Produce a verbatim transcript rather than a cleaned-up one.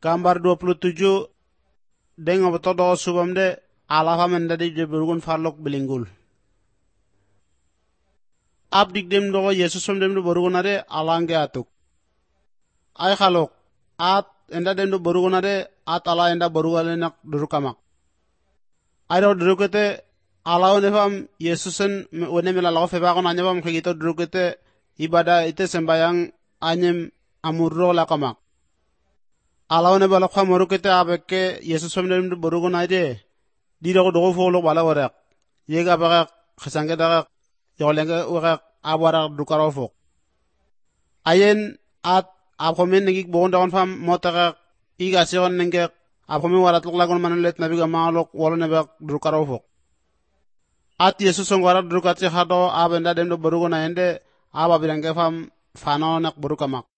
Gambar dua puluh tujuh dengo betodo subam de ala famen dadi de burgun farlok bilinggul. Abdik dem do Yesus som dem do burgun ade alange atuk. Ay khalok at enda dem do burgun ade at ala enda burugale nak durukamak. Ay do durukete ala one fam Yesusen one mela law feba kon anyam khigito durukete ibada ite sembayang anyem amurro la kamak. Alawane bala kwa morukete abeke Yesus som dem do burgun ade di do do fo lo bala warak yega baka khasange daga yolenge warak abara dukaro fo ayen at apomen ngi bonda on fam motaka iga sion nge apomen warat lok lagon manulet nabiga malok wolo ne bak dukaro fo at Yesus som warat dukati hado abenda dem do burgun ande aba birange fam fano nak burukamak